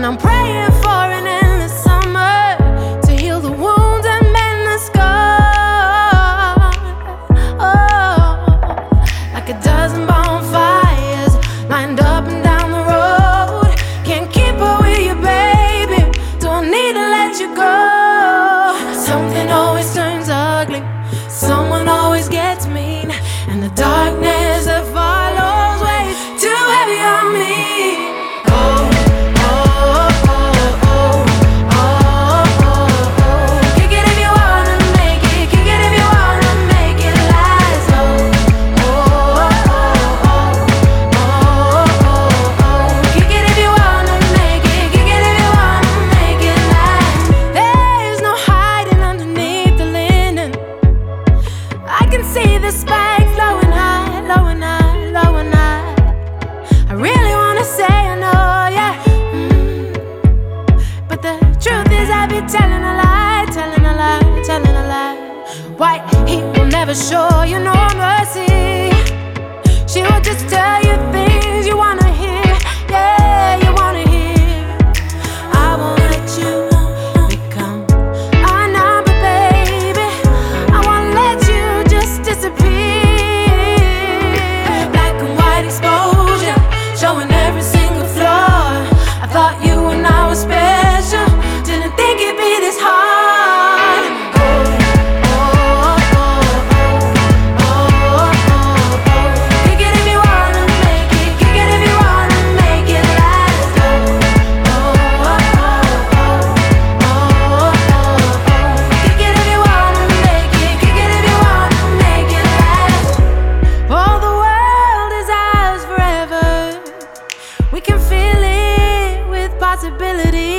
And I'm praying for an endless summer to heal the wounds and mend the scars. Oh, like a dozen bonfires lined up and down the road. Can't keep up with you, baby. Don't need to let you go. Something always turns ugly. Someone always gets mean, and the darkness that follows weighs too heavy on me. See the spikes flowing high, flowing high, flowing high. I really wanna say I know, yeah. But the truth is I be telling a lie, telling a lie, telling a lie. White heat will never show you no mercy. She will just tell you things you wanna hear, yeah, you wanna hear. I won't let you become a number, baby. I won't let you disappear. Black and white exposure, showing every single flaw. I thought you and I were special, didn't think it'd be this hard. Kick it if you wanna make it, kick it if you wanna make it last. Kick it if you wanna make it, kick it if you wanna make it last. Oh, the world is ours forever. We can feel it with possibility.